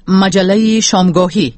مجله شامگاهی.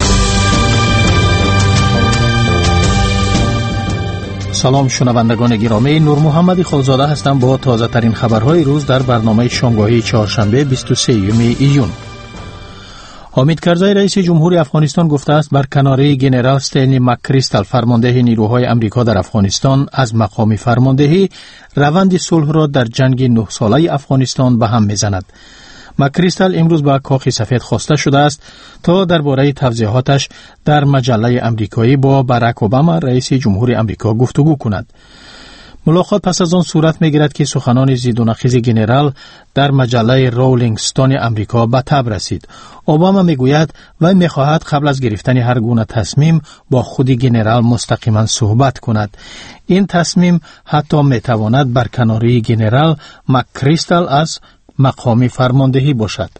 سلام شنوندگان گرامی، نور محمدی خالزاده هستم با تازه ترین خبرهای روز در برنامه شامگاهی چهارشنبه 23 ایون. حامد کرزی رئیس جمهوری افغانستان گفته است برکناری ژنرال استنلی مکریستال فرمانده نیروهای آمریکا در افغانستان از مقام فرماندهی روند صلح را در جنگ 9 ساله افغانستان به هم میزند. مکریستال امروز به کاخ سفید خواسته شده است تا درباره توضیحاتش در مجله آمریکایی با باراک اوباما رئیس جمهوری آمریکا گفتگو کند. ملاقات پس از آن صورت می‌گیرد که سخنان ضد و نقیض ژنرال در مجله رولینگ استون آمریکا به تاب رسید. اوباما میگوید و می‌خواهد قبل از گرفتن هر گونه تصمیم با خود ژنرال مستقیما صحبت کند. این تصمیم حتی می‌تواند برکناری ژنرال مکریستال از مقام فرماندهی باشد.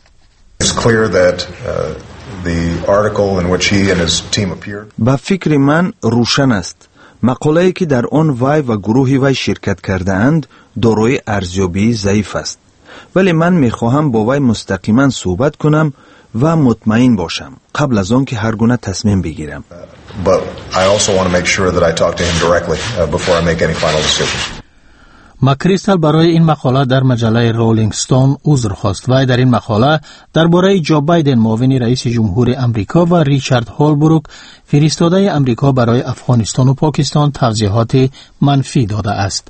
با فکر من روشن است مقاله‌ای که در آن وی و گروه وی شرکت کرده اند دارای ارزیابی ضعیف است، ولی من می‌خواهم با وی مستقیما صحبت کنم و مطمئن باشم قبل از آن که هر گونه تصمیم بگیرم. مکریستال برای این مقاله در مجله رولینگ استون عذر خواست و در این مقاله درباره جو بایدن معاون رئیس جمهور آمریکا و ریچارد هولبروک فرستاده آمریکا برای افغانستان و پاکستان توضیحات منفی داده است.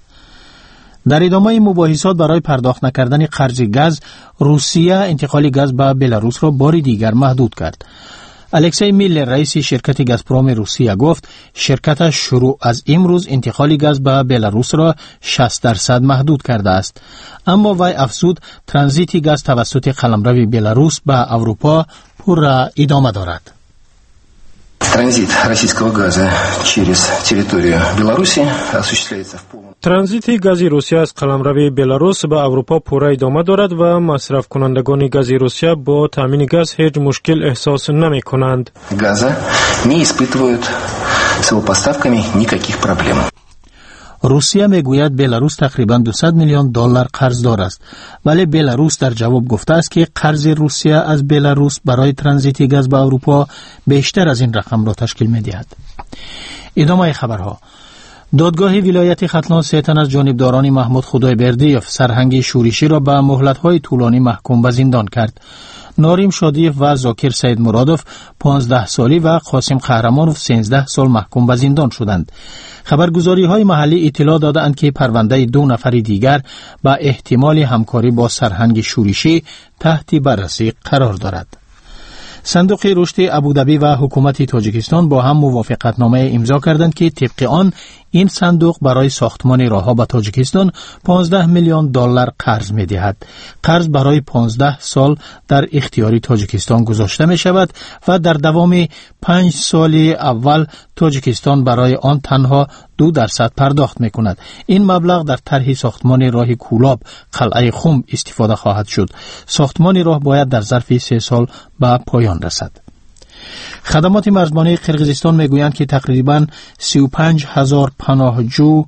در ادامه مباحثات برای پرداخت نکردن قرض گاز، روسیه انتقال گاز به بلاروس را بار دیگر محدود کرد. الکسی میلر رئیس شرکت گازپروم روسیه گفت شرکتش شروع از امروز انتقال گاز به بلاروس را 60% محدود کرده است. اما وی افزود ترانزیت گاز توسط قلمرو بلاروس به اروپا پر ادامه دارد. Транзит российского газа через территорию Беларуси осуществляется в полном. ترانزیت گاز روسیه از قلمرو بلاروس به اروپا پوره ادامه دارد و مصرف کنندگان گاز روسیه با تامین گاز هیچ مشکل احساس نمی کنند. Газа не испытывают с его поставками никаких проблем. روسیه میگوید بلاروس تقریباً 200 میلیون دلار قرضدار است، ولی بلاروس در جواب گفته است که قرض روسیه از بلاروس برای ترانزیت گاز به اروپا بیشتر از این رقم را تشکیل می‌دهد. ادامه خبرها. دادگاه ولایت ختلان 3 تن از جانبداران محمود خدایبردیف سرهنگ شورشی را به مهلت‌های طولانی محکوم به زندان کرد. ناریم شادیف و زاکر سید مرادوف 15 سالی و قاسم قهرمانوف 13 سال محکوم به زندان شدند. خبرگزاری‌های محلی اطلاع دادند که پرونده 2 نفر دیگر با احتمال همکاری با سرهنگ شورشی تحت بررسی قرار دارد. صندوق رشد ابوظبی و حکومت تاجیکستان با هم موافقتنامه امضا کردند که طبق آن این صندوق برای ساختمان راه‌ها به تاجیکستان 15 میلیون دلار قرض می‌دهد. قرض برای 15 سال در اختیار تاجیکستان گذاشته می‌شود و در دوام 5 سال اول تاجیکستان برای آن تنها 2% پرداخت می‌کند. این مبلغ در طرح ساختمان راه کولاب قلعه خم استفاده خواهد شد. ساختمان راه باید در ظرف 3 سال به پایان رسد. خدمات مرزبانی قرقیزستان میگویند که تقریباً 35,000 پناهجو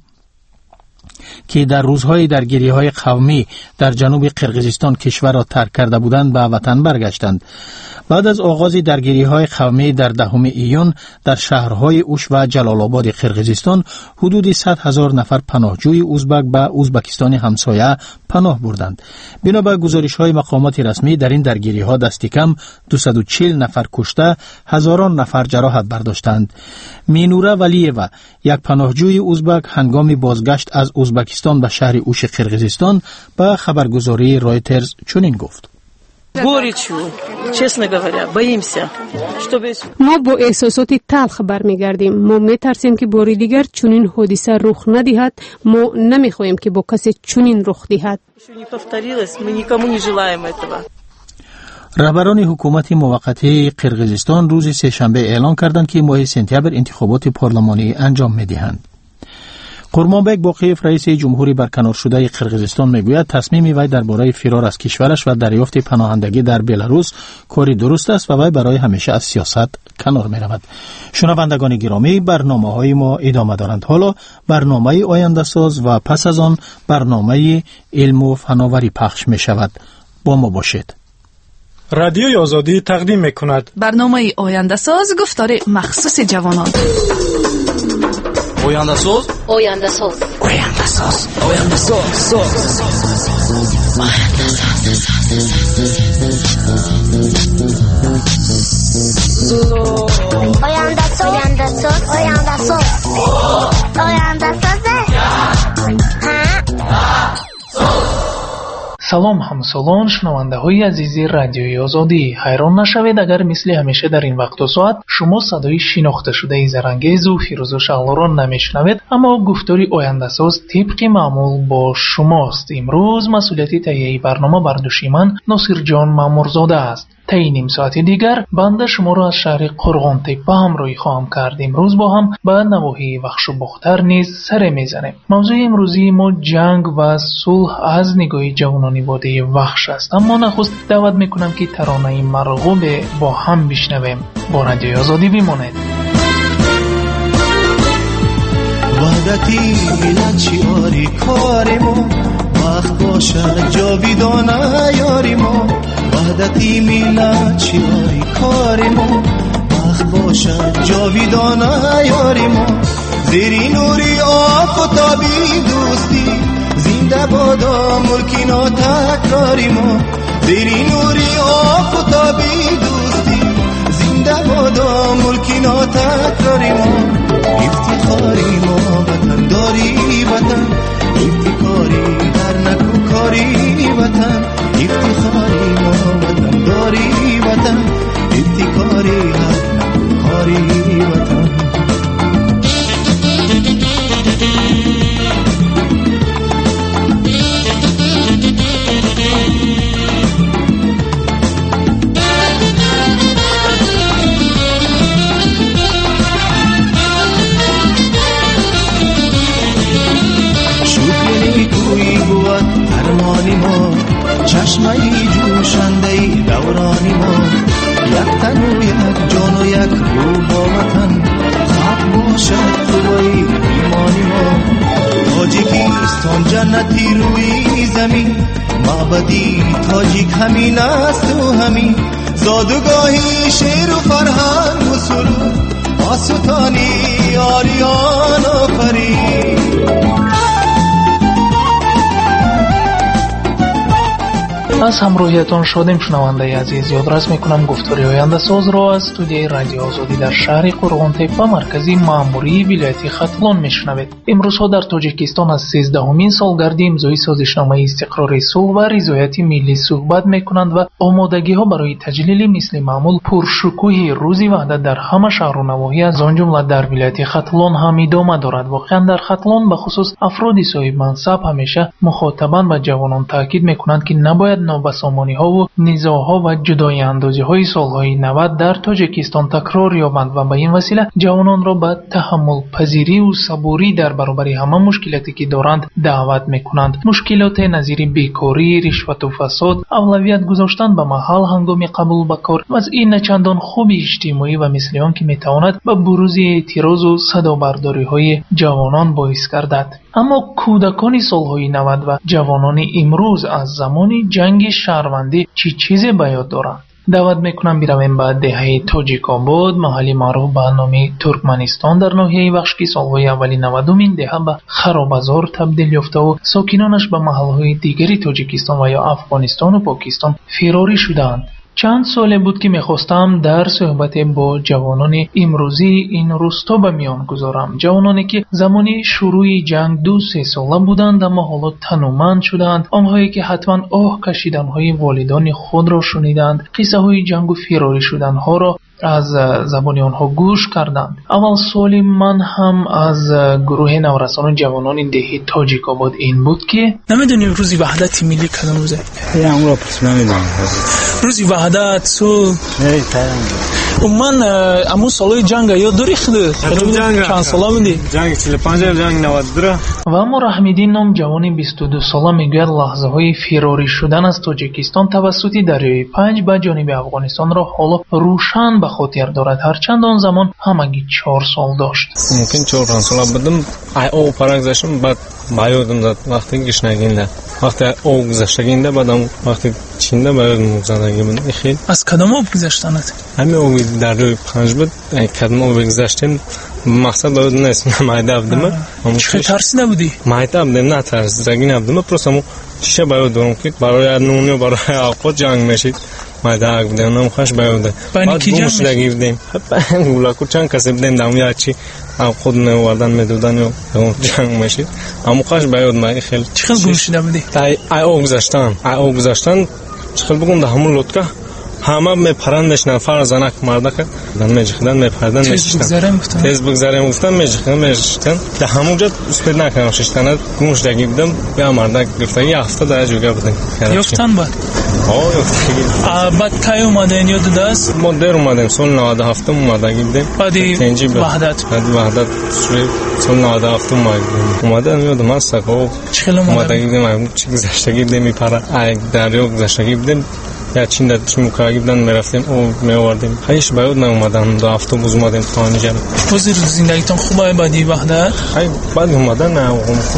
که در روزهای درگیری‌های قومی در جنوب قرقیزستان کشور را ترک کرده بودند به وطن برگشتند. بعد از آغاز درگیری‌های قومی در 10 ایون در شهرهای اوش و جلال آباد قرقیزستان حدود 100,000 نفر پناهجوی ازبک به ازبکستان همسایه پناه بردند. بنابر گزارش‌های مقامات رسمی در این درگیری‌ها دست کم 240 نفر کشته، هزاران نفر جراحت برداشتند. مینوره ولیوه یک پناهجوی ازبک هنگام بازگشت از ازبکستان به شهر اوش قرقیزستان به خبرگزاری رایترز چنین گفت: ما با احساسات تلخ برمیگردیم. ما میترسیم که بار دیگر چنین حادثه رخ ندهد. ما نمیخواهیم که با کسی چنین رخ دهد. رهبران حکومت موقته قرقیزستان روز سه‌شنبه اعلام کردند که ماه سپتامبر انتخابات پارلمانی انجام میدهند. قرمانبک باقیف رئیس جمهوری برکنار شده قرقیزستان میگوید تصمیم وی درباره فرار از کشورش و دریافت پناهندگی در بلاروس کاری درست است و وی برای همیشه از سیاست کنار میرود. شنوندگان گرامی، برنامه‌های ما ادامه دارند. حالا برنامه آینده ساز و پس از آن برنامه علم و فناوری پخش می شود. با ما باشید. رادیوی آزادی تقدیم می‌کند. برنامه آینده ساز گفتار مخصوص جوانان. آینده ساز آینده ساز آینده ساز آینده ساز آینده ساز آینده ساز آینده ساز آینده ساز салом ҳамсолон шунавандаҳои азизи радиои озодӣ, ҳайрон нашавед агар мисли ҳамеша дар ин вақту соат шумо садои шинохташудаи зарангезу фирӯзу шағлоро намешунавед, аммо гуфтори ояндасоз тибқи маъмул бо шумост. имрӯз масъулияти таҳияи барнома бар дӯши ман Носирҷон Маъмурзода аст. таи ним соати дигар банда шуморо аз шаҳри Қурғонтеппа ҳамроҳӣ хоҳам кард. имрӯз бо ҳам ба навоҳии Вахшу Бохтар низ саре мезанем. мавзӯи имрӯзии мо ҷанг ва сулҳ аз нигоҳи ҷавонони водии Вахш аст. аммо нахуст даъват мекунам ки таронаи марғубе бо ҳам бишнавем. бо радиои озодӣ бимонед. وحدتی ملت شعاری کار ما وقت باشد جاویدانه یاری ما وحدتی ملت شعاری کار ما وقت باشد جاویدانه یاری ما زیر نوری آفتابی دوستی زنده بادا ملکی ناتکراری ما زیر نوری آفتابی دوستی زنده بادا ملکی ناتکراری ما افتخاری ما وطن داری وطن افتخاری در نکو کاری وطن افتخاری ما وطن داری وطن افتخاری در نکو کاری وطن چشمایی جوشندهی دورانی ما یک تن و یک جان و یک روح با وطن خاک باشد خوبایی ایمانی ما تاجیکستان جنتی روی زمین معبدی تاجیک همین است و همین زادگاهی شعر و فرهنگ و سرود آسوتانی آریان آفرین. аз ҳамроҳиятон шодем шунавандаи азиз. ёдрас мекунам гуфтори ояндасозро аз студияи радиои озодӣ дар шаҳри Қурғонтеппа маркази маъмурии вилояти Хатлон мешунавед. имрӯзҳо дар Тоҷикистон аз 13-умин солгарди имзои созишномаи истиқрори сулҳ ва ризояти миллӣ суҳбат мекунанд ва омодагиҳо барои таҷлили мисли маъмул пуршукӯҳи рӯзи ваҳдат дар ҳама шаҳру навоҳӣ аз он ҷумла дар вилояти Хатлон ҳам идома дорад. воқеан дар Хатлон ба хусус афроди соҳибмансаб ҳамеша мухотабан ба ҷавонон таъкид мекунанд ки набояд нобасомониҳову низоъҳо ва ҷудоиандозиҳои солҳои 90 дар Тоҷикистон такрор ёбанд ва ба ин васила ҷавононро ба таҳаммулпазириву сабурӣ дар баробари ҳама мушкилоте ки доранд даъват мекунанд. мушкилоте назири бекорӣ, ришвату фасод, авлавият гузоштан ба маҳал ҳангоми қабул ба кор, вазъи начандон хуби иҷтимоӣ ва мисли он ки метавонад ба бурӯзи эътирозу садобардориҳои ҷавонон боис гардад. аммо кӯдакони солҳои 90 ва ҷавонони имрӯз аз замони ҷанги шаҳрвандӣ чӣ чизе ба ёд доранд? даъват мекунам биравем ба деҳаи Тоҷикобод, маҳалли маъруф ба номи Туркманистон дар ноҳияи Вахш ки солҳои аввали 90-умин деҳа ба харобазор табдил ёфтаву сокинонаш ба маҳалҳои дигари Тоҷикистон ва ё Афғонистону Покистон фирорӣ шудаанд. чанд соле буд ки мехостам дар суҳбате бо ҷавонони имрӯзии ин рӯсто ба миён гузорам. ҷавононе ки замони шурӯи ҷанг 2-3 сола буданд, аммо ҳоло тануманд шуданд. онҳое ки ҳатман оҳ кашиданҳои волидони худро шуниданд, қиссаҳои ҷангу фирорӣ шуданҳоро аз забони онҳо гӯш карданд. аввал суоли ман ҳам аз гурӯҳи наврасону ҷавонони деҳи Тоҷикобод ин буд ки намедонем рӯзи ваҳдати миллӣ кадом рӯзе? рӯзи ваҳдат сулҳ умуман амун солҳои ҷанга ёд дорӣ? чанд сола будӣ? ҷанги 45 ҷанги 92. ва аммо Раҳмиддин ном ҷавони 22 сола мегӯяд лаҳзаҳои фирорӣ шудан аз Тоҷикистон тавассути дарёи Панҷ ба ҷониби Афғонистонро ҳоло рӯшан ба хотир дорад, ҳарчанд он замон ҳамагӣ 4 сол дошт. мумкин 4 сола будам об парак заштам, баъд ба ёдам зад вақте гишнагинда وقتی آب گذشتگینده بعدم وقتی چینده برای زندگی بود. خیلی از کدام آب گذشتنت؟ همین آبی در روی پنج بود. کدام آب گذشتیم مقصد بود نیست. مایده بودم. چه ترسیده بودی؟ مایده بودم نه ترسیدگی نبودم. پروسمو چیشه باید دارم که برای نونی و برای آقا جنگ میشید. مایده آگ بودم نمخش باید. بعد گوشتگی بودیم. گولا کو چند کسی بودیم دامی چی خود نوردن میدودن و جنگ میشید. اما خوش باید ما خیلی. چقدر گوشیده بودی؟ ای آب گذشتن. چخل بگم ده همون لطکه همه میپرندش نفر زنک مردک میجخدن میپردن میشتن تیز بگذاریم گفتن میجخدن ده همونجا اسپید نکنم ششتنه گوشتگی بودم بیا مردک گفتن یه هفته در جوگه بودیم یفتن بعد؟ یفتگی بعد تای اومدین یاد دست؟ ما دیر اومدیم سال 97 اومدگی بودیم بعدی وحدت سال 97 اومدیم یادم هست چخل اومدگی بودیم چی گذشتگی بودیم میپره دریا گذشتگی بودیم یا چین دادش مکاگی بودن میرفتیم او میوردیم خیش باید نمیومدن دو هفته بوز اومدیم خانه جان وزیر زندگیتون خوبه بعدی وحدت؟ بعد اومدن نه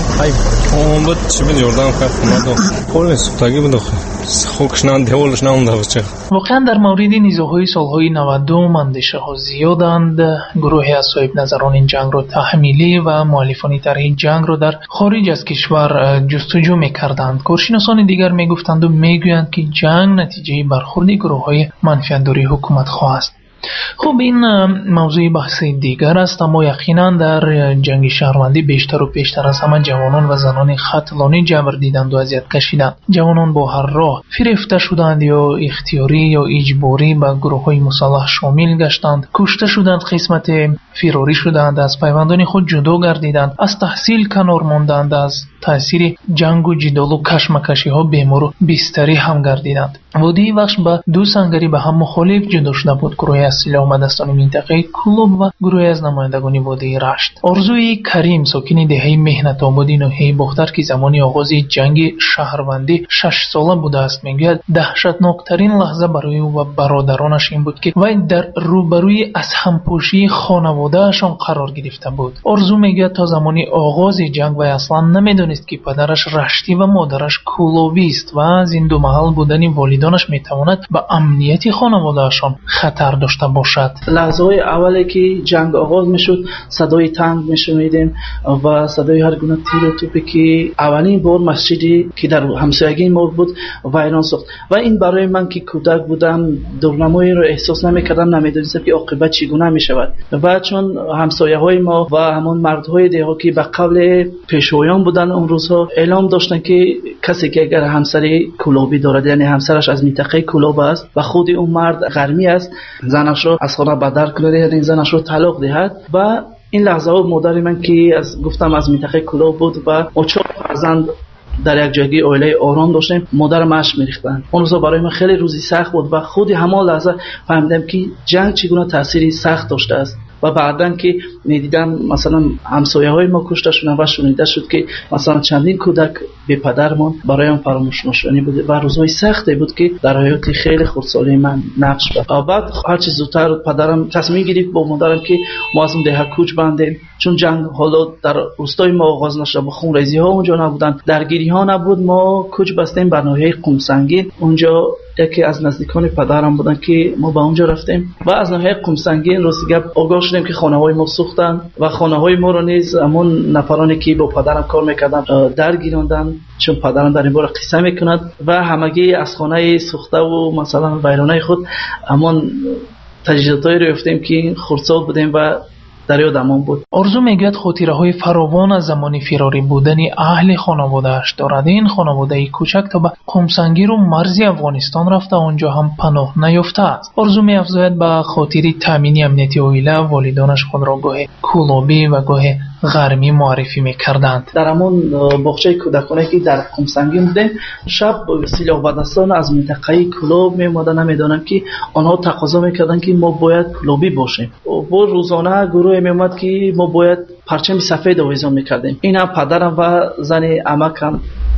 اون بود چی بود جردن کرد اومد کلی سوختگی بود خوکش نان دیولش نامده بود چه واقعا در مورد نیزوهای سالهای 92 اندیشه ها زیادند. گروهی از صاحب نظران این جنگ رو تحمیلی و مؤلفان طرح جنگ رو در خارج از کشور جستجو میکردند. کارشناسان دیگر میگفتند و میگویند که جنگ نتیجه برخورد گروه‌های منفی‌اندوری حکومت خواه است. خب این موضوع بحث دیگر است، اما یقینا در جنگ شهروندی بیشتر و بیشتر از همه جوانان و زنان قتلانی جبر دیدند و اذیت کشیدند. جوانان با هر راه فریفته شدند یا اختیاری یا اجباری به گروه‌های مسلح شامل گشتند، کشته شدند، قسمت فراری شدند، از پیوندان خود جدا گردیدند، از تحصیل کنار ماندند، از تاثیر جنگ و جدال و کشمکشی ها بیمار و بستری هم گردیدند. وادی بخش به دو سنگری به هم مخالف جدا شده بود، گروه از سلاح‌مدستان منطقه کلوب و گروه از نمایندگان وادی رشت. آرزوی کریم ساکن دهه مهنت آبادی ناحیه باختر که زمان آغاز جنگ شهروندی 6 ساله بوده است میگوید دهشتناکترین لحظه برای او و برادرانش این بود که وی در روبروی از همپوشی خانواده‌شان قرار گرفته بود. آرزو میگوید تا زمان آغاز جنگ وی اصلا نمیدانست که پدرش رشتی و مادرش کلوبی است و از این دو محل بودن والدانش میتواند به امنیت خانواده‌شان خطر داشته باشد. لحظه‌های اولی که جنگ آغاز میشد صدای تانک میشنیدیم و صدای هر گونه تیر و توپی که اولین بار مسجدی که در همسایگی ما بود ویران ساخت و این برای من که کودک بودم دورنمایی رو احساس نمی‌کردم، نمی‌دونستم که عاقبت چگونه میشود و چون همسایه‌های ما و همون مردهای دیها که به قبل پیشوایان بودن اون روزها اعلام داشتن که کسی که اگر همسری کلوبی دارد یعنی همسرش از منطقه کلوب است و خود اون مرد غرمی است زنش رو از خانه بدر کنه یعنی زنش رو طلاق دهد و این لحظه ها مادر من که از گفتم از منطقه کلوب بود و ما 4 فرزند در یک جایی عائله آرام داشتیم، مادر مشک می‌ریختن. اون روزا برای من خیلی روزی سخت بود و خود همون لحظه فهمیدم که جنگ چگونه تأثیری سخت داشته است و بعدن که می‌دیدم مثلا همسایه‌های ما کشته شدن و شنیده شد که مثلا چندین کودک به پدرمان برای اون فراموش نشدنی بود و روزهای سختی بود که در حیات خیلی خردسالی من نقش داشت. بعد هر چیز زودتر پدرم تصمیم گرفت با مادرم که ما از اون ده کوچ بندیم، چون جنگ حالا در روستای ما آغاز نشد، با خونریزی‌ها اونجا نبودن، درگیری‌ها نبود، ما کوچ بستیم بر ناحیه قم سنگین. اونجا یکی از نزدیکان پدرم بودن که ما به اونجا رفتیم و از ناحیه قم سنگین راست گپ آگاه شدیم که خانه‌های ما سوختن و خانه‌های ما رو نیز همون نفرانی که با پدرم کار می‌کردن درگیراندن، چون پدرم در این باره قصه می‌کند و همگی از خانه سوخته و مثلا ویرانه خود همون تجهیزاتایی رو رفتیم که خردسال بودیم و در یادمان بود. آرزو میگوید خاطره‌های فراوان از زمان فراری بودن اهل خانواده‌اش دارد. این خانواده کوچک تا به قمسنگیر و مرز افغانستان رفته اونجا هم پناه نیافته است. آرزو می‌افزاید به خاطر تامین امنیتی عائله والدانش خود را گاه کلوبی و گاه غرمی معرفی می‌کردند. در همون باغچه کودکانه که در قمسنگین بودیم شب سلاح بدستان از منطقه کلوب می‌آمدن، نمی‌دانم که آنها تقاضا می‌کردند که ما باید کلوبی باشیم. و روزانه گروه می‌آمد که ما باید پرچم سفید آویزان می‌کردیم. این هم پدرم و زن عمکم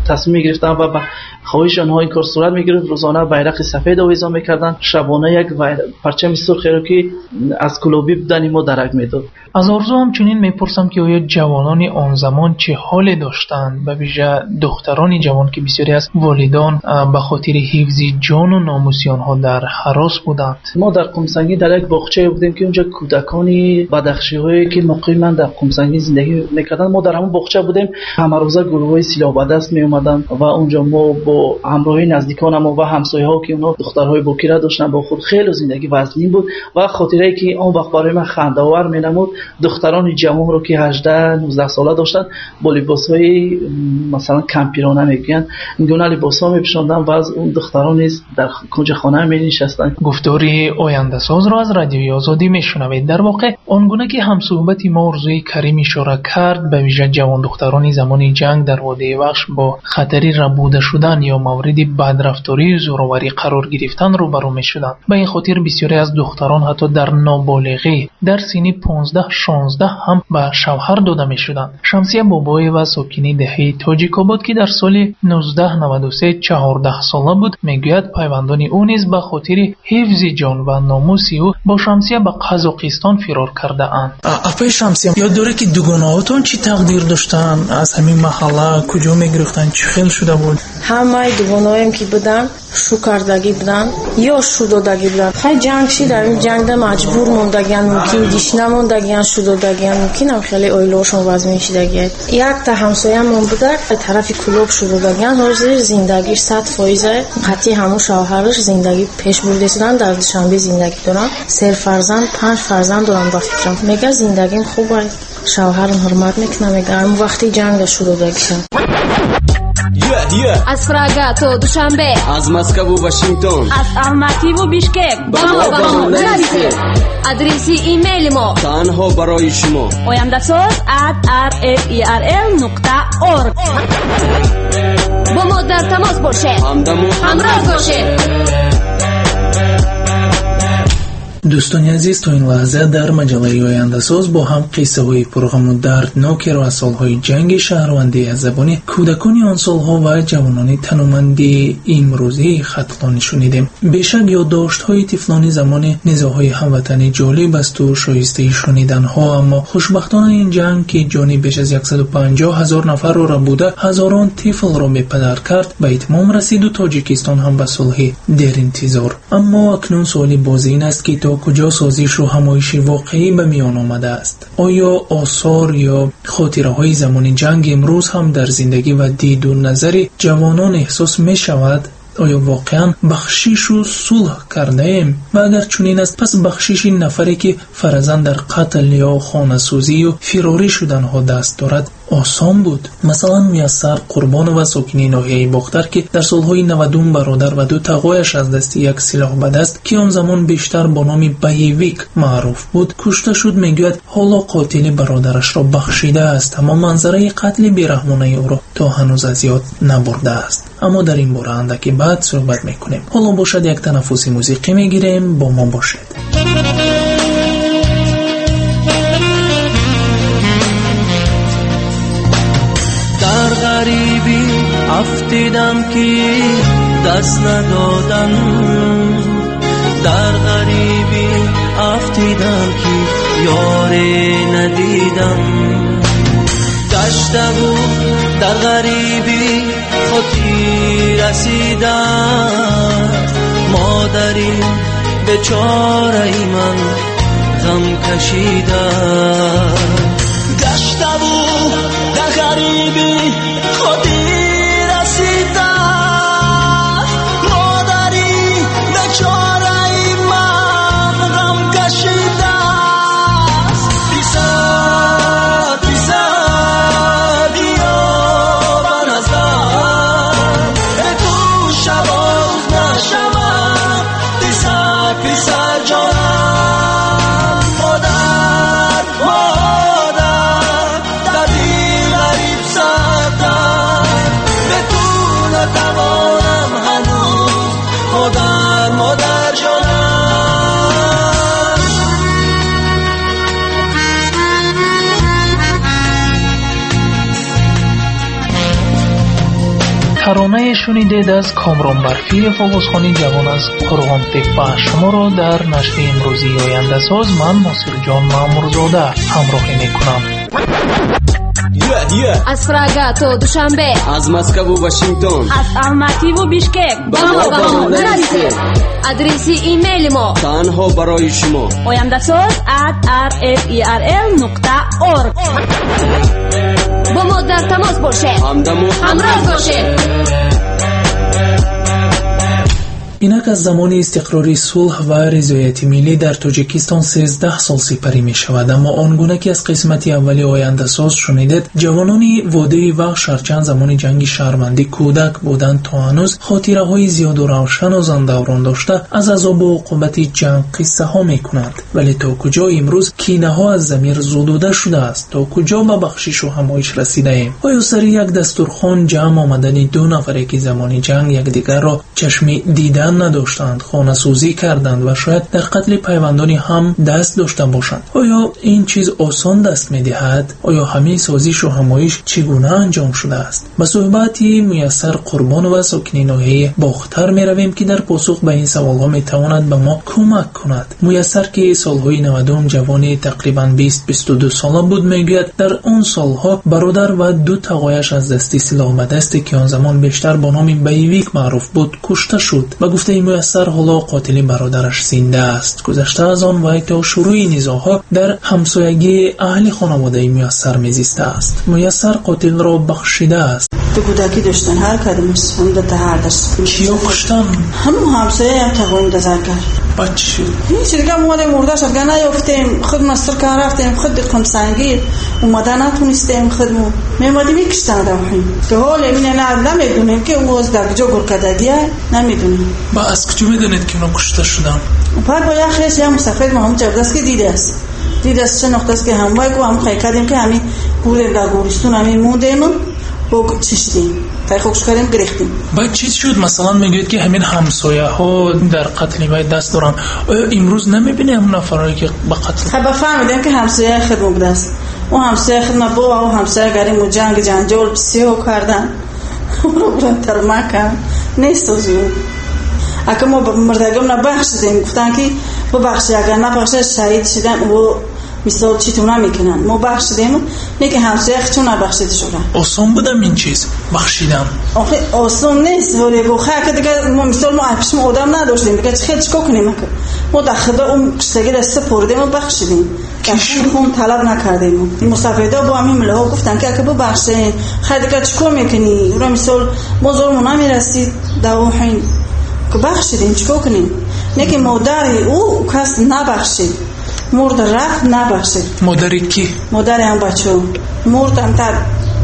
تصمیم گرفتن و به خواهش آنها این کار صورت میگرفت. روزانه بیرق سفید آویزان میکردن، شبانه یک پرچم سرخی رو که از کلوبی بودن ما درک میداد. از آرزو همچنین میپرسم که آیا جوانان آن زمان چه حالی داشتند، به ویژه دختران جوان که بسیاری از والدان به خاطر حفظ جان و ناموس آنها در هراس بودند؟ ما در قمسنگی در یک باغچه بودیم که اونجا کودکانی بدخشی‌هایی که مقیما در قمسنگی زندگی میکردن، ما در همون باغچه بودیم. همه روزه گروه‌های سلاح به دست می اومدن و اونجا ما با همراهی نزدیکان ما و همسایه‌ها که اونها دخترهای بکیره داشتن با خود، خیلی زندگی وزنی بود و خاطره‌ای که اون وقت برای من خنده‌آور می‌نمود. دختران جوان رو که 18 19 ساله داشتن با لباس‌های مثلا کمپیرانه میگن، این گونه لباس‌ها می‌پوشوندن و از اون دختران نیز در کنج خانه می‌نشستن. گفتاری آینده ساز را از رادیوی آزادی میشنوید. در واقع آنگونه که همصحبتی ما ارزوی کریم اشاره کرد، به ویژه جوان دختران زمان جنگ در وادی وحش با خطری ربوده شدن یا مورد بدرفتاری زوراوری قرار گرفتن روبرو می‌شدند. به این خاطر بسیاری از دختران حتی در نابالغی در سن 15-16 هم به شوهر داده می‌شدند. شمسیه بابایی و ساکنی دهه تاجیک‌آباد که در سال 1993 14 ساله بود میگوید پیوندان او نیز به خاطر حفظ جان و ناموس او با شمسیه به قزاقستان فرار کرده اند. اپای شمسیه یاد داره که دوگانه‌هاتون چی تقدیر داشتن؟ از همین محله کجا میگرفتن؟ چه خیلی شده بود؟ همه دوگانه‌هایم که بودن شو کردگی بودن یا شو دادگی بودن. خیلی جنگ شد، در این جنگ ده مجبور موندگیان، ممکن دیش نموندگیان، شو دادگیان، ممکن هم خیلی اویلوشون وزمین شدگید. یک تا همسایه من بوده به طرف کلوب شو دادگیان، حاضر زندگیش 100% قطعی همون شوهرش زندگی پیش برده شدن، در دوشنبه زندگی دارن، 3 فرزند 5 فرزند دارن. با فکرم میگه زندگیم خوبه، شوهرم حرمت میکنه، میگه اون وقتی جنگ شو دادگیشن. از پراگا تا دوشنبه، از مسکو و واشنگتن، از الماتی و بیشکک، با نویسید. آدرس ایمیل ما تنها برای شما oyandasaz@rferl.org. با ما در تماس باشید، همراه باشید. دوستان عزیز، تا این لحظه در مجله آینده ساز با هم قصه های پرغم و دردناک را از سالهای جنگ شهروندی از زبان کودکان آن سالها و جوانان تنومند امروزی خطلان شنیدیم. بیشک یادداشت های طفلان زمان نزاعهای هموطنی جالب است و شایسته شنیدن ها، اما خوشبختانه این جنگ که جان بیش از 150,000 نفر را بوده هزاران طفل را به پدر کرد به اتمام رسید و تاجیکستان هم به صلح در انتظار. اما اکنون سوال باز این است که تا کجا سازش و همایش واقعی به میان آمده است؟ آیا آثار یا خاطره های زمان جنگ امروز هم در زندگی و دید و نظر جوانان احساس می شود؟ آیا واقعا بخشش و صلح کرده ایم؟ و اگر چنین است، پس بخشش نفری که فرزند در قتل یا خانه‌سوزی و فراری شدن ها دست دارد آسان بود؟ مثلا میسر قربان و ساکنی ناحیه باختر که در سالهای 90 برادر و 2 تقایش از دست یک سلاح به دست که آن زمان بیشتر با نام بایویک معروف بود کشته شد، میگوید حالا قاتل برادرش را بخشیده است، اما منظره قتل بیرحمانه او را تا هنوز از یاد نبرده است. اما در این باره اندکی بعد صحبت میکنیم. حالا باشد یک تنفس موسیقی میگیریم، با ما باشید. در غریبی افتیدم که دست ندادن، در غریبی افتیدم که یاری ندیدم، گشته بود در غریبی خودی رسیدم، مادری بیچاره من غم کشیدم، گشته بود در غریبی خودی رسیدم، مادری بیچاره من غم کشیدم، پیسه بیا به نظر تو شباز نشود، پیسه جانم مادر دردی غریب سردم افسانه شنیدید از کامران برفی فوزخانی جوان از قرغان تپه. شما را در نشر امروزی آینده ساز من ناصر جان مامورزاده همراهی میکنم. از پراگا تا دوشنبه، از مسکو و واشنگتن، از الماتی و بیشکک با ما نرسید. آدرس ایمیل ما تنها برای شما oyandasaz@rferl.org. با ما در تماس باشید، همراه باشید. اینک از زمان استقرار صلح و رضایت ملی در تاجیکستان 13 سال سپری می شود، اما آنگونه که از قسمت اولی آینده ساز شنیدید، جوانانی واده وحش هرچند زمان جنگ شهروندی کودک بودند تا هنوز خاطره های زیاد و روشن و زندوران داشته از عذاب و عقوبت جنگ قصه ها می کنند. ولی تا کجا امروز کینه ها از ضمیر زدوده شده است؟ تا کجا به بخشش و همایش رسیده ایم؟ آیا سر یک دستورخوان جمع آمدن دو نفره که زمان جنگ یکدیگر را چشم دیدن نداشتند خانه سوزی کردند و شاید در قتل پیوندانی هم دست داشته باشند؟ آیا این چیز آسان دست می دهد؟ آیا همه سازش و همایش چگونه انجام شده است؟ به صحبتی میسر قربان و ساکنین ناحیه باختر می رویم که در پاسخ به این سوال ها می تواند به ما کمک کند. میسر که سالهای 90 جوانی تقریبا 20-22 ساله بود میگوید در اون سالها برادر و دو تقایش از دستی سلاح به دستی که آن زمان بیشتر با نام بیویک معروف بود کشته شد. و گفته میسر حالا قاتل برادرش زنده است. گذشته از آن وقت تا شروع نزاعها در همسایگی اهل خانواده میسر میزیسته است. میسر قاتل را بخشیده است. تو کودکی داشتن هر کدومش هم دو تا هر داشت. کیا کشتن؟ همون همسایه هم تقویم دزار کرد. بچه هیچ دیگه مواد مرده شد گناه یافتیم، خود مستر کار رفتیم، خود دقم سنگیر اومده نتونستیم خودمون میمادی میکشتن روحیم که حال امینه نمیدونیم که اون از در کجا گرکدگیه نمیدونیم. با از کجا میدونید که اونا کشته شدن؟ بعد با یه خیش یه مسافر ما هم جبدست که دیده است چه نقطه است که هم باید هم خیلی کردیم که همین بودیم در گورستون همین موندیم و چشیدیم تایی خوکش کردیم گریختیم. باید چیز شد مثلا میگوید که همین همسایه ها در قتل باید دست دارن، امروز نمیبینی همون نفرهایی که با قتل خب فهمیدیم که همسایه خود بوده است. اون همسایه خود نبود و همسایه گریم و جنجال بسیار کردن رو برن ترمکن نیست از اون اگه ما مردگم نبخشیدیم گفتن که ببخشی اگر نبخشه شهید شدن و مثال چی تو نمیکنن ما بخشیدیم نه که همسایه چون نبخشیده شدن. آسان بودم این چیز بخشیدم؟ آخه آسان نیست ولی بخواه که دیگه ما مثال ما پیشم آدم نداشتیم دیگه خیلی چکا کنیم ما در خدا اون کشتگی دسته پردیم و بخشیدیم خون طلب نکردیم. این مسافردا با همین مله ها گفتن که اگه ببخشین خیلی دیگه چکا میکنی اون مثال ما ظلم نمیرسید دوحین که بخشیدیم چکا کنیم نه که مادری او کس نبخشید مرد رفت نبخشید. مادری کی؟ مادری هم بچه مرد هم تر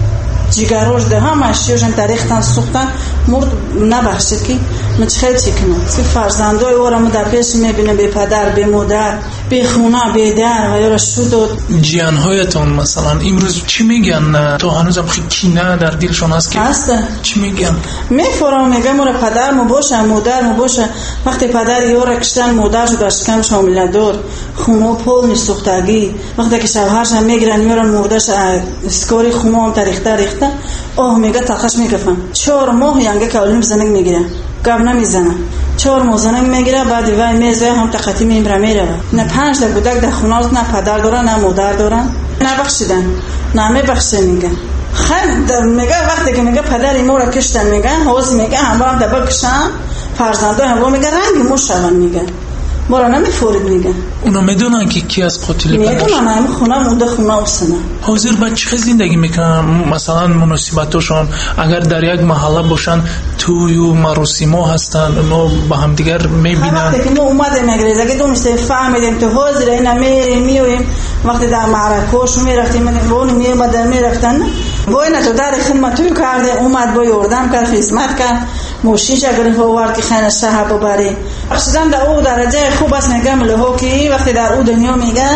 جیگروش ده هم اشیاشن تاریختن سوختن مرد نبخشید که من خیلی چی کنم سی فرزندای او را ما در پیش میبینم به پدر به مادر به خونه به در و یا را شد جیانهایتون مثلا امروز چی میگن؟ تو هنوزم خیلی کینه در دلشون هست که چی میگن؟ میفرام میگم مرا پدر مو باشه مادر مو باشه وقتی پدر یا را کشتن مادر شو در شکم شامل دار خونه پول نیستختگی وقتی که شوهرش هم میگیرن میارن مردش اسکاری خونه هم ریخته میگه تلخش میگفن 4 ماه ینگه کولیم زنگ میگیره گب نمیزنه 4 ماه زنگ میگیره بعد وای میزه هم تقاطی میره نه 5 تا کودک در خونه است نه پدر دارن نه مادر دارن نبخشیدن نه میبخشه میگه خیلی میگه وقتی که میگه پدر ایمو را کشتن میگه حواس میگه همه هم دبا کشن فرزنده هم میگه رنگ مو شون میگه مورا نمیفورید میگه اونا میدونن که کی از قاتل میدونن همه خونه مونده خونه اصلا حاضر بچه زندگی میکنن مثلا مناسبتاشون اگر در یک محله باشن توی و مراسیما هستن اونا با هم دیگر میبینن. وقتی که ما اومده مگریزه که دومسته فهمیدیم تو حاضر اینا میویم وقتی در معرکوش میرفتیم اون میومدن میرفتن وای نه تو در خدمتوی کرده اومد با یردم کرد خدمت کرد موشیش اگر فوارد که خیلی صحبه بری اخشیدن در او درجه خوب است نگم لحو که وقتی در او دنیا میگه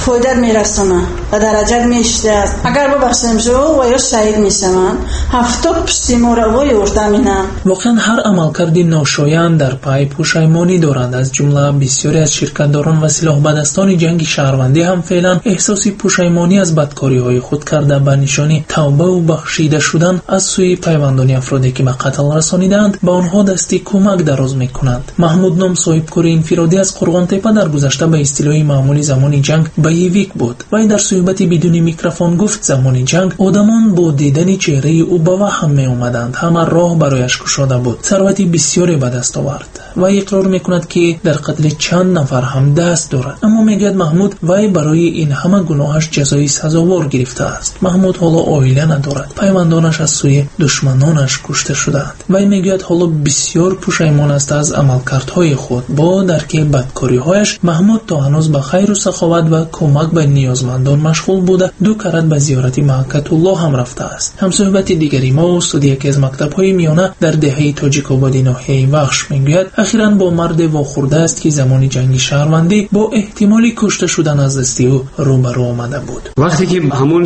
فایده میرسونه و درجه میشته. اگر ببخشیم جو و یا شهید میشن 70 پشتیمورا یورتامینن. واقعا هر عملکرد ناشایان در پای پشیمانی دارند. از جمله بسیاری از شرکتداران و سلاح بدستان جنگ شهروندی هم فعلا احساس پشیمانی از بدکاری‌های خود کرده به نشانی توبه و بخشیده شدن از سوی پیوندانی افرادی که به قتل رسانیدند به آنها دستی کمک دراز میکنند. محمود نام صاحبکار انفرادی از قرغان تپه در گذشته به اصطلاح معمولی زمان جنگ بیویک بود. وی در صحبتی بدون میکروفون گفت زمان جنگ آدمان با دیدن چهره او به وهم می آمدند. همه راه برایش گشاده بود. ثروتی بسیاری به دست آورد. وی اقرار میکند که در قتل چند نفر هم دست دارد، اما میگوید محمود وی برای این همه گناهش جزای سزاوار گرفته است. محمود حالا عائله ندارد. پیوندانش از سوی دشمنانش کشته شدند. وی میگوید حالا بسیار پشیمان است از عملکردهای خود. با درک بدکاری‌هایش محمود تا هنوز به خیر و سخاوت و کمک به نیازمندان مشغول بوده. 2 کرات به زیارت مکة الله هم رفته است. همصحبت دیگری ما استاد یکی از مکتب‌های میانه در دهه تاجیک آبادی ناحیه وخش میگوید اخیراً با مرد واخورده است که زمان جنگ شهروندی با احتمالی کشته شدن از دست او روبرو آمده بود. وقتی که همون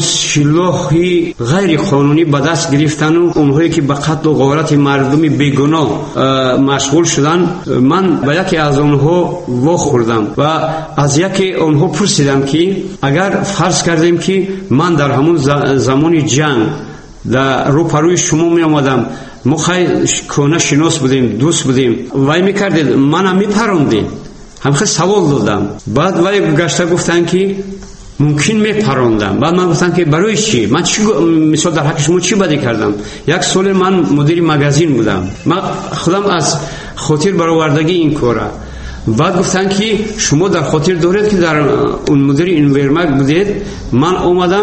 سلاحی غیر قانونی به دست گرفتن و اونهایی که به قتل و غارت مردم بیگناه مشغول شدن، من به یکی از اونها واخوردم و از یکی اونها پرسیدم که اگر فرض کردیم که من در همون زمان جنگ در روبروی شما می آمدم، ما خیلی کونه شناس بودیم، دوست بودیم، وای میکردید منم میپروندید، همخیلی سوال دادم. بعد وای گشته گفتن که ممکن میپروندم. بعد من گفتم که برای چی؟ من چی مثلا در حق شما چی بدی کردم؟ 1 سال من مدیر مغازین بودم، من خودم از خاطر برآوردگی این کاره. بعد گفتن که شما در خاطر دارید که در اون مدیر اینورماگ بودید، من اومدم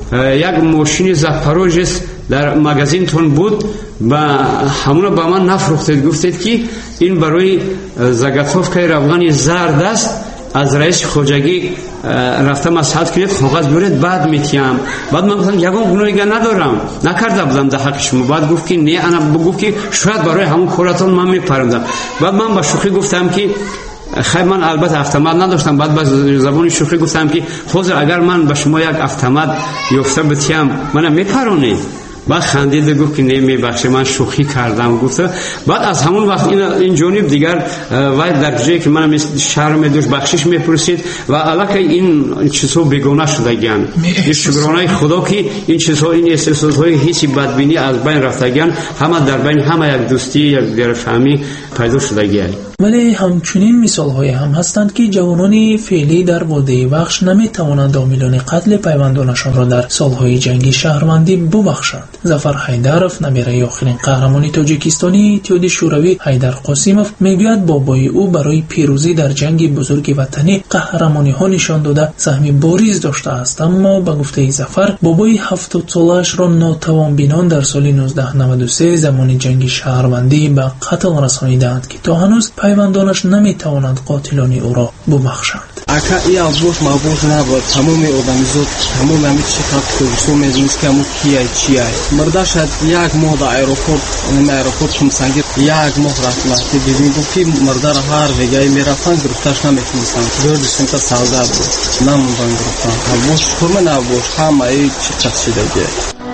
1 ماشین زپاروژس در مغازین تون بود و همونو با من نفروختید، گفتید که این برای زاگاتوفکای افغانی زرد است، از رئیس خوجگی رفتم مساعد کنید کاغذ بیارید بعد میتیم. بعد من گفتم یگان گناهی ندارم، نکرده بودم در حق شما. بعد گفت که نه، انا بگو که شاید برای همون کاراتون من میپروندم. بعد من با شوخی گفتم که خیلی من البته автомат نداشتم. بعد با زبان شوخی گفتم که حاضر اگر من به شما 1 автомат یافته بتیم منم میپرونید. بعد خندید گفت که نمیبخشه، من شوخی کردم. گفت بعد از همون وقت این جانب دیگر وای در جایی که من شرم دوش بخشش میپرسید و علاقه این چیزها بیگانه شدگان. این شکرانه خدا که این چیزها، این احساسات‌های حسی بدبینی از بین رفتگان، همه در بین همه یک دوستی، یک گرفهمی پیدا شدگان. ولی همچنین مثال‌های هم هستند که جوانان فعلی در واده وخش نمی‌توانند عاملان قتل پیوندانشان را در سال‌های جنگی شهروندی ببخشند. ظفر حیدرов، نبیره آخرین قهرمان تاجیکستانی اتحاد شوروی حیدر قاسیمov میگوید بابای او برای پیروزی در جنگ بزرگ وطنی قهرمانی‌ها نشان داده سهم بارز داشته است. اما به گفته ظفر بابای 70 سالش را ناتوان بینان در سال 1993 زمان جنگ شهروندی به قتل رسانیدند که تا هنوز پیوندانش نمیتوانند قاتلان او را ببخشند. اکا ای آبوش مابوش نبود، تمام ارگانیزات، تمام همه چیکار کنیم می‌زنیم که همون چیه مردا شد 1 ماه در ایروپورت کمسنگی 1 ماه رفت دیدیم که مردا را هر وگای میرفتن گرفتش نمیتونستن. دوردشون تا سودا بود نموندن گرفتن. آبوش فرم نبود، همه ای چیکار شده.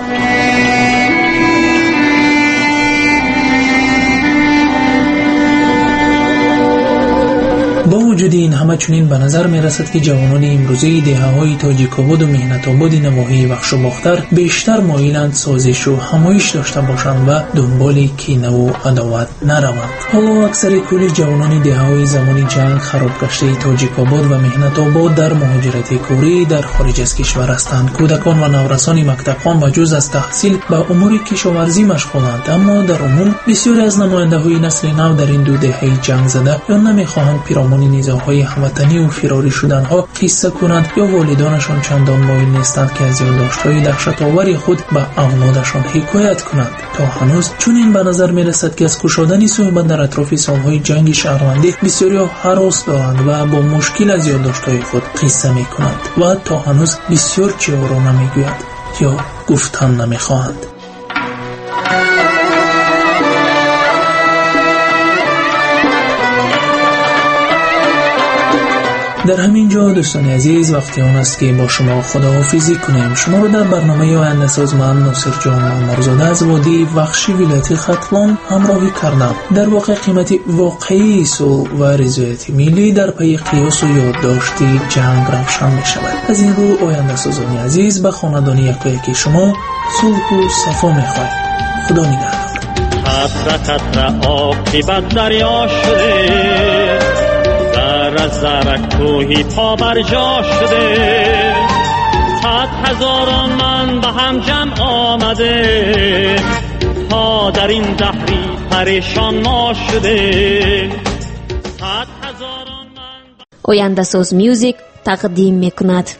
با وجود این همه چنین به نظر می رسد که جوانان امروزی دهه‌های تاجیک‌آباد و مهنت‌آباد نواحی بخش و باختر بیشتر مایلند سازش و همایش داشته باشند و دنبال کینه و عداوت نروند. حالا اکثر کل جوانان دهه‌های زمان جنگ خراب گشته تاجیک‌آباد و مهنت‌آباد در مهاجرت کاری در خارج از کشور هستند. کودکان و نورسان مکتبخوان و جز از تحصیل به امور کشاورزی مشغولند، اما در عموم بسیاری از نماینده‌های نسل نو در این 2 دهه جنگ زده یا نمی‌خواهند پیرامون نزاع‌های هموطنی و فراری شدن‌ها قصه کنند یا والدانشان چندان مایل نیستند که از یادداشت‌های دهشت‌آور خود به اولادشان حکایت کنند. تا هنوز چون این به نظر می‌رسد که از کشادن صحبت در اطراف سال‌های جنگ شهروندی بسیاری هراس دارند و با مشکل از یادداشت‌های خود قصه می‌کنند و تا هنوز بسیار چیزها را نمی‌گویند یا گفتن نمی‌خواهند. در همین جا دوستان عزیز وقتی اون است که با شما خداحافظی کنیم. شما رو در برنامه آینده ساز من ناصر جان محمدزاده از وادی وخشی ولایت ختلان همراهی کردم. در واقع قیمت واقعی صلح و رضایت ملی در پی قیاس و یادداشت جنگ روشن می شود. از این رو آینده سازان عزیز به خاندان یکایک شما صلح و صفا می خواهیم. خدا نگهدار. قطره قطره عاقبت دریا شده، ذره ذره کوهی پا بر جا شده، 100,000 من به هم جمع آمده تا در این دهری پریشان ما شده. آینده ساز میوزیک تقدیم میکند.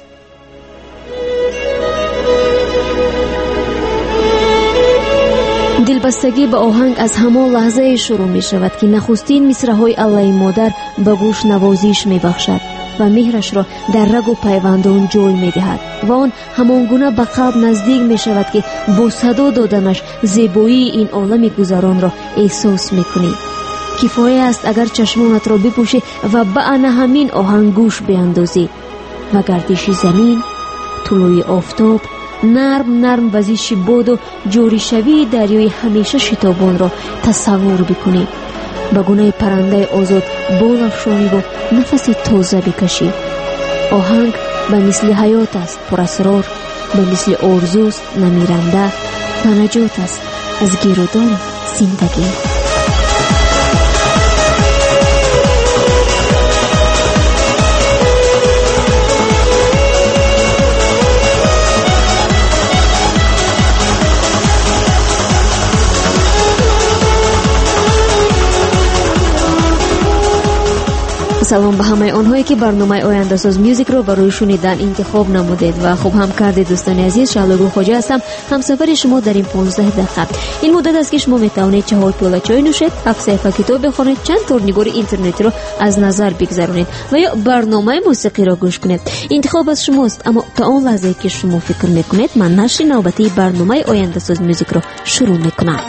دلبستگی به آهنگ از همان لحظه شروع می شود که نخستین مصرع‌های الله مادر به گوش نوازش می بخشد و مهرش را در رگ و پیوندان جای می دهد و آن همان گونه به قلب نزدیک می شود که با صدا دادنش زیبایی این عالم گذران را احساس می کنی. کفایه است اگر چشمانت را بپوشی و به همین آهنگ گوش بیندازی و گردش زمین، طلوع آفتاب، نرم وزش باد و جوری شوی دریای همیشه شتابان را تصور بکنی. به گونه پرنده آزاد بال افشانی و نفس تازه بکشی. آهنگ به مثل حیات است پر اسرار، به مثل آرزوست نمیرنده و نجات است از گیرودان زندگی. سلام به همه آنهایی که برنامه آینده ساز میوزیک رو برای شنیدن انتخاب نمودید و خوب هم کردید. دوستان عزیز، شعله‌گو خواجه هستم، همسفر شما در این 15 دقیقه. این مدت است که شما میتوانید 4 پیاله چای نوشید، 7 صفحه کتاب بخونید، چند تورنیگور اینترنتی رو از نظر بگذرونید و یا برنامه موسیقی را گوش کنید. انتخاب از شماست، اما تا اون لحظه که شما فکر میکنید من نشر نوبتی برنامه آینده ساز میوزیک رو شروع میکنم.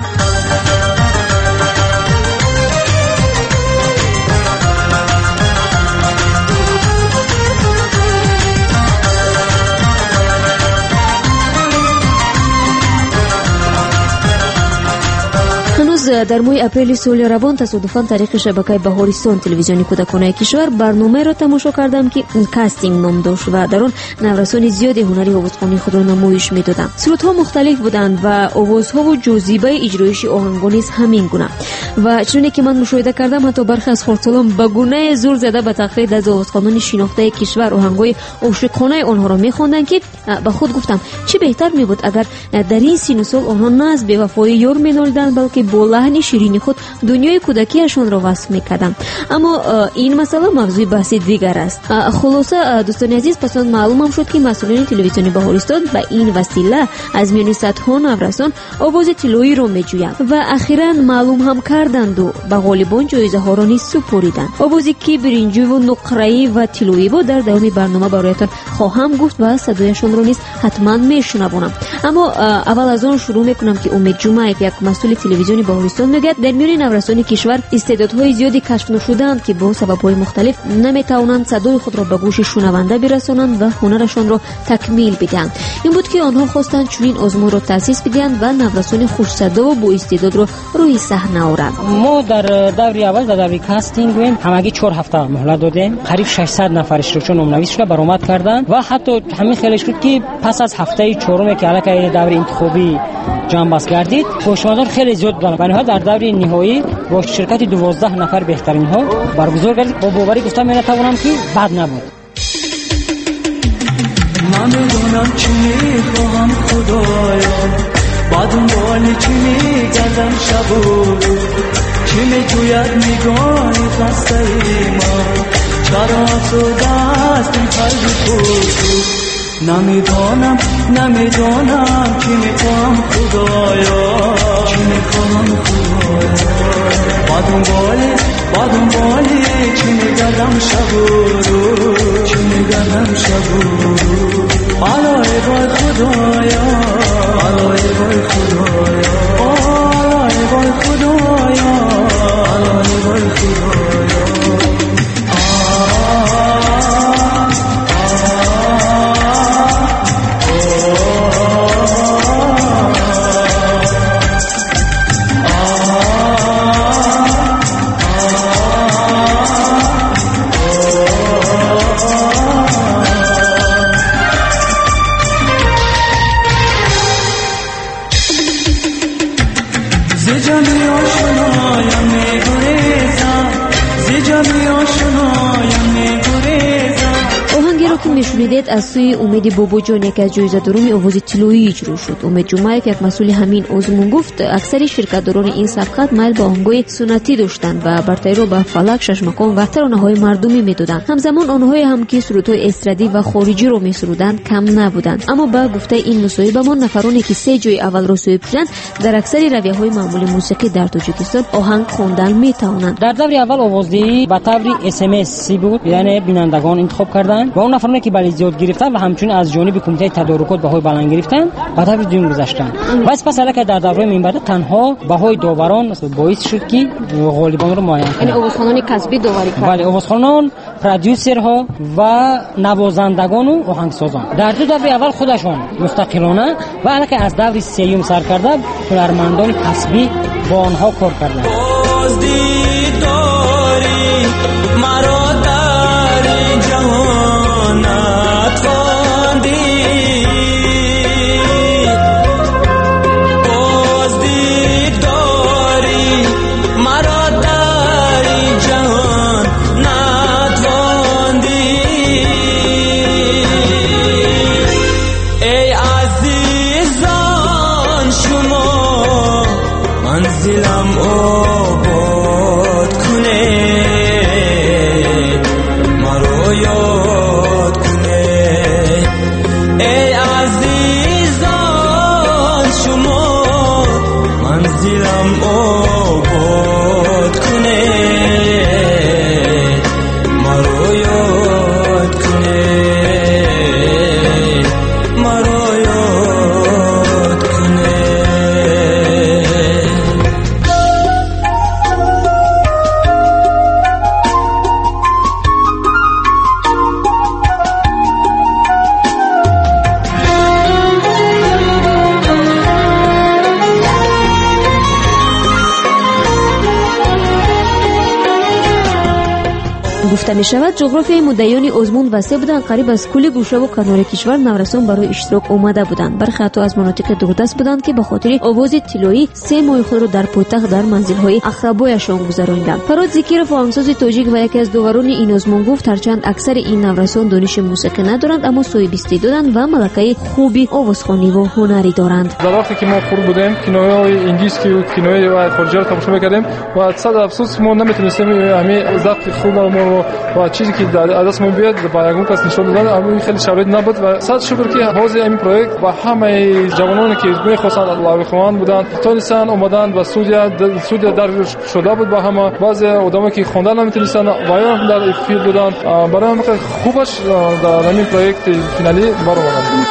در ماه اپریل سال روان تصادفاً طریق شبکه بهارستان تلویزیونی کودکانه کشور برنامه را تماشا کردم که کاستینگ نام داشت و در آن نورسان زیادی هنری آوازخوانی خود را نمایش میدادند. سرودها مختلف بودند و آوازها و جاذبه اجرایش آهنگها نیز همین گونه و چنانه که من مشاهده کردم حتی برخی از خردسالان به گونه زور زده به تقلید از آوازخوانان شناخته کشور آهنگهای عاشقانه آنها را می‌خواندند که به خود گفتم چه بهتر می‌بود اگر در این سن و سال آنها نه از بی‌وفایی یار می‌نالیدند بلکه با لحن شیرین خود دنیای کودکیشان را وصف می‌کردند. اما این مسئله موضوع بحث دیگر است. خلاصه دوستان عزیز، پس معلومم شد که مسئولین تلویزیون بهارستان به این وسیله از میان صدها نورسان آواز طلایی را می‌جویند و اخیراً معلوم هم کردند و به غالبان جایزه ها را نیز سپردند. آوازی که برنجی و نقره‌ای و طلایی بود در ادامه برنامه برایتان خواهم گفت و صدایشان را نیز حتما میشنوانم. اما اول از آن شروع میکنم که امید جمعه یک مسئول تلویزیون بهارستان میگه در میان نورسان کشور استعدادهای زیادی کشف نشده‌اند که با سبب‌های مختلف نمیتوانند صدای خود را به گوش شنونده برسانند و هنرشان را تکمیل بدهند. این بود که آنها خواستند چنین آزمون را تأسیس بدهند و نورسان خوش صدا و با استعداد را روی صحنه آورند. ما در دور اول در دور کاستینگ همگی 4 هفته مهلت دادیم. قریب 600 نفرش رو چون نام‌نویس شده برآمد کردند و حتی همین خیلی شد که پس از هفته چهارم که علاقه دور انتخابی جمع بس گردید خوشمندان خیلی زیاد بودند. بنابراین در دور نهایی با شرکت 12 نفر بهترین ها برگزار گردید. با باوری گفتم نمی‌توانم که بد نبود. نمیدونم چی میخواهم خدایا، با دنبال چی میگردم شبو، چی میجوید نگاه خسته ما، چرا سوده است این قلب تو. نمیدونم چی میخواهم خدایا، چی میخواهم خدایا، با دنبالی چی میگردم شبو، چی میگردم شبو. آلای وای خدایا، آلای وای خدایا، آلای وای خدایا، آلای وای خدایا. که میشنیدید از سوی امید باباجان یک از جایزه‌داران آواز طلایی اجرا شد. امید جمعه یک مسئول همین آزمون گفت اکثر شرکت‌داران این سبقت میل به آهنگای سنتی داشتند و برتری را به فلک، شش مقام و ترانه‌های مردمی میدادند. همزمان آنهایی هم که سرودهای استرادی و خارجی را میسرودند کم نبودند. اما با گفته این مصاحبه ما نفرانی که 3 جای اول را صاحب شدند در اکثر رویه‌های معمولی موسیقی در تاجیکستان آهنگ خواندن میتوانند. در دور اول آوازدهی به طور SMS بود، یعنی بینندگان انتخاب کردند و اون نفرانی که بلیط زیاد گرفتن و همچنین از جانب کمیته تدارکات بهای بلند گرفتن به طور دیون گذاشتن. و سپس که در دوره منبر تنها بهای داوران باعث شد که غالبان رو معین کنند. یعنی آوازخوانان کسبی داوری کردند. بله، آوازخوانان، پرودیوسرها و نوازندگان و آهنگسازان در دو دوره اول خودشان مستقلانه و البته از دور سوم سر کرده هنرمندان کسبی با آنها کار کردند. مرا در جهانت خواندی، بازدید داری مرا در جهان نتواندی. ای عزیزان شما منزلم آباد کنه، یاد کنه. ای عزیزان شما منزلم آباد کنه، مرا یاد کنه، مرا یاد کنه. گفته می شود جغرافیای مدعیان آزمون وسیع بودند. قریب از کل گوشه و کنار کشور نورسان برای اشتراک آمده بودند. برخی حتی از مناطق دوردست بودند که به خاطر آواز طلایی 3 ماه خود را در پایتخت در منزل‌های اقربایشان گذراندند. فراد زکیرов آهنگساز تاجیک و یکی از داوران این آزمون گفت هرچند اکثر این نورسان دانش موسیقی ندارند اما صاحب استعدادند و ملکه خوبی آوازخوانی و هنری دارند. در وقتی که ما خور بودیم کینوهای انگلیسی و کینوهای خارجی را تماشا می‌کردیم و صد افسوس ما نمیتونستیم همین ذوق خوب و چیزی که در دستمون بیاد با یگان کس نشون دادن اما خیلی شرایط نبود و صد شکر که حوزه این پروژه و همه جوانانی که می‌خواستند لاوی خوان بودند تونستن اومدن و سودیا در شده بود با همه بعضی آدمایی که خوندن نمیتونستن وایان در فیلد بودند. برای ما خوبش در همین پروژه فینالی برآمدند.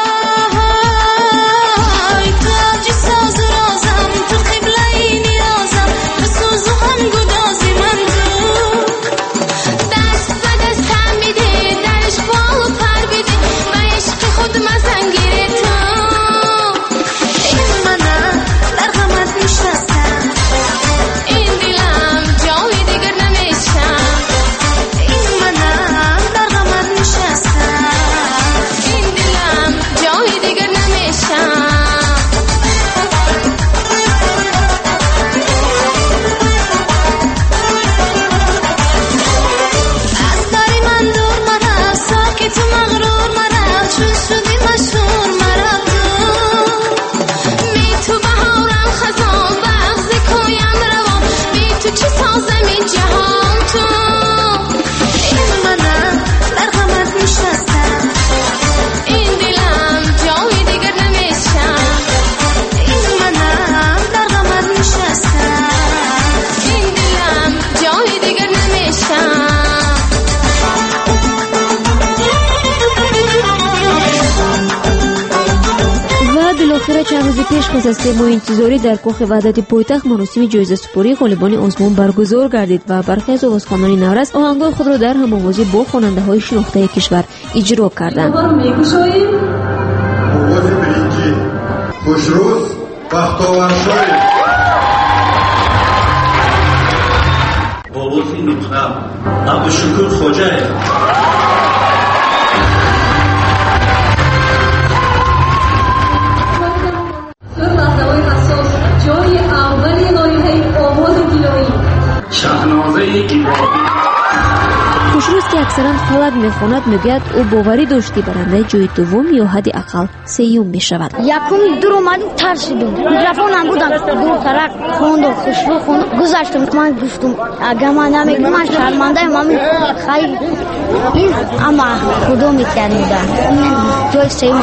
چند روز پیش پس از 3 ماه انتظاری در کاخ وحدت پایتخت مراسم جایزه سپاری غالبان آزمون برگزار گردید و برخی از آوازخوانان نورس آهنگای خود را در هم‌آوازی با خواننده‌های شناخته کشور اجرا کردند. آواز برینجی خوشروز بختاورشای آواز نطقه عبدالشکور خوجه خوشروز که اکثر مثلا فلک میخواند میگوید او باوری داشتی برنده جای دوم یا حد اقل سیوم میشود. یکم دور اومدیم ترسیدم، میکروفون هم بودم دور طرف خوند و خوشبو خوند گذاشتم. من گفتم اگه من نمیگم من شرمنده مامی خیلی این اما خودو میکردم جای سیوم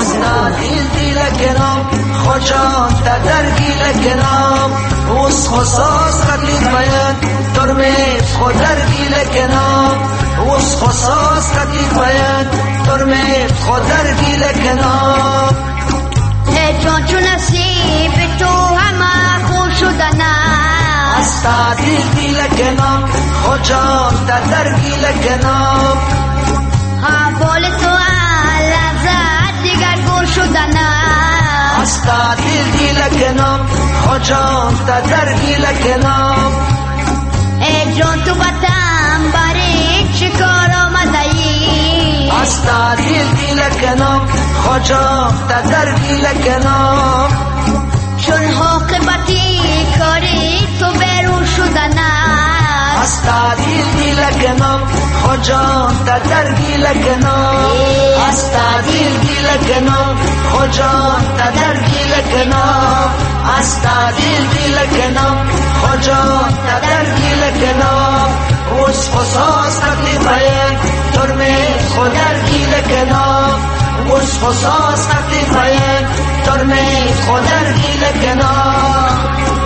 خوشان در گیل کنام اوس خصاص قتلی باید ترمه خود در گیل کنام اوس خصاص قتلی باید ترمه خود در گیل کنام چون چون نصیب تو همه خوش شدن از تعدیل گیل کنام خوشان در گیل کنام حوال تو لذت دیگر گوش شدن از تعدیل گیل کنام خوشان در گیل کنام ای جان تو بطن باری چکار آمده ای از تعدیل گیل کنام خوشان در گیل کنام چون حاقبتی کاری تو برو شدن از تعدیل گیل کنام خوشان در گیل کنام از تعدیل گیل کنام خوشان در گیل کنام از تعدیل گیل کنام خوشان در گیل کنام اوس خصاص قتلی باید ترمه خود در گیل کنام اوس خصاص قتلی باید ترمه خود در گیل کنام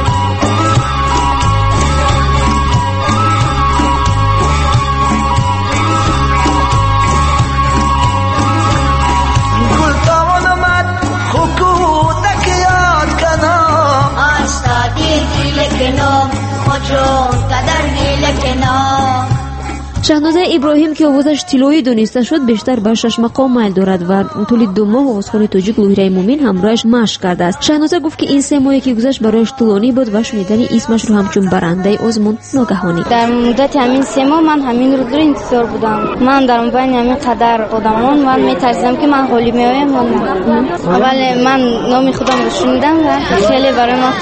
شاهنازه ابراهیم که آوازش طلایی دانسته شد بیشتر به 6 مقام میل دارد و طول 2 ماه آوازخوان تاجیک لوهره مومین همراهش مشق کرده است. شاهنازه گفت که این 3 ماهی که گذشت برایش طولانی بود و شنیدن اسمش رو همچون برنده آزمون ناگهانی. در مدت همین 3 ماه من همین روز رو انتظار بودم. من در بین همین قدر آدمان من میترسیدم که من حالی میایم ولی من نام خودم رو شنیدم و خیلی برای ما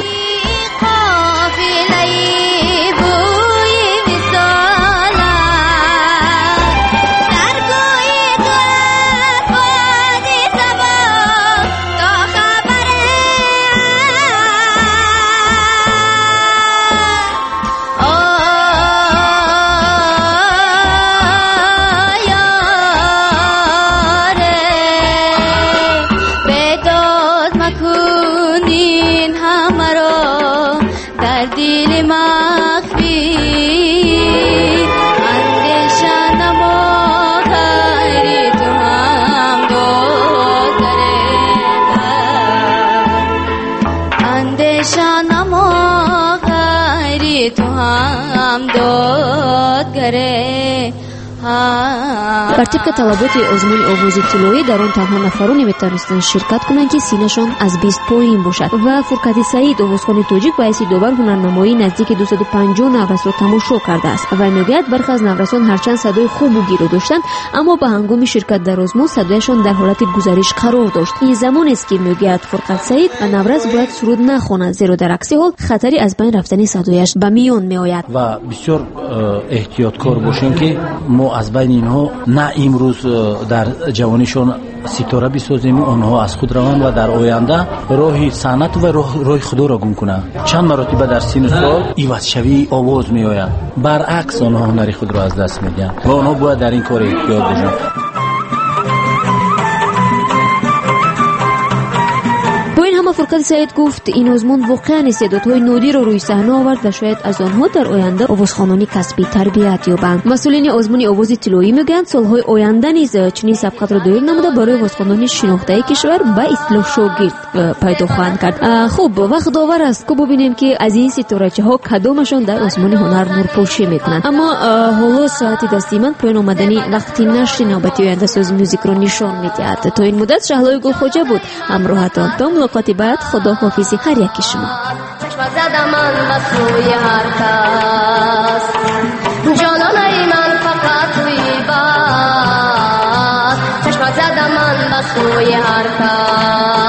بر طبق طلبات آزمون آوازی طلایی در آن تنها نفرانی میتونستند شرکت کنند که سینه‌شان از 20 پایین باشد و فرقت سعید آوازخوان تاجیک با حیث داور هنرنمایی نزدیک 250 نورس را تماشا کرده است و میگوید برخی از نورسان هرچند صدای خوب و گیرو داشتند اما به هنگام شرکت در آزمون صدایشان در حالت گزارش قرار داشت. این زمان است که میگوید فرقت سعید و نورس باید سرود نخواند زیرا در عکس حال خطری از بین رفتن صدایش به میان میآید و بسیار احتیاطکار باشیم که ما از بین اینها نه امروز در جوانیشون ستاره بسازیم آنها از خود روند و در آینده راه صنعت و راه خدا را گم کنند. چند مرتبه در سن سال عوض شوی آواز می آید، برعکس آنها هنر خود را از دست میدن و آنها باید در این کار احتیاط باشند. فرقت سعید گفت این آزمون واقعا استعدادهای نادر را روی صحنه آورد و شاید از آنها در آینده آوازخوانان کسبی تربیت یابند. مسئولین آزمون آواز طلایی میگویند سالهای آینده نیز چنین سبقت را دایر نموده برای آوازخوانان شناخته کشور به اصطلاح شاگرد پیدا خواهند کرد. خوب وقت داور است که ببینیم که از این ستارچه ها کدامشان در آزمون هنر نورپوشی میکنند. اما حالا ساعت دستی من پایان آمدنی وقتی نشر نوبتی آینده ساز موزیک را نشان میدهد. تا این مدت شهلای گلخواجه بود همراهتان. تا ملاقاتی بعد خداحافظی هر یکی شما. چشم زدم من به سوی هر کس جانانه من فقط توی بس چشم زدم من به سوی هر کس